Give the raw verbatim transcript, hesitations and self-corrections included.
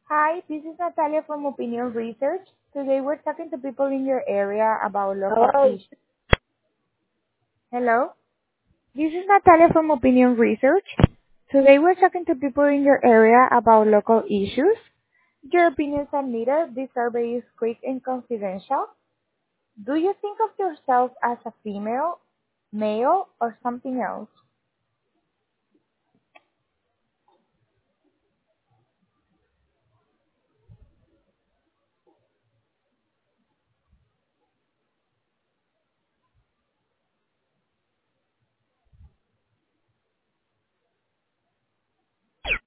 Hi, this is Natalia from Opinion Research. Today we're talking to people in your area about local Hello. issues. Hello, this is Natalia from Opinion Research. Today we're talking to people in your area about local issues. Your opinions are needed. This survey is quick and confidential. Do you think of yourself as a female, male, or something else?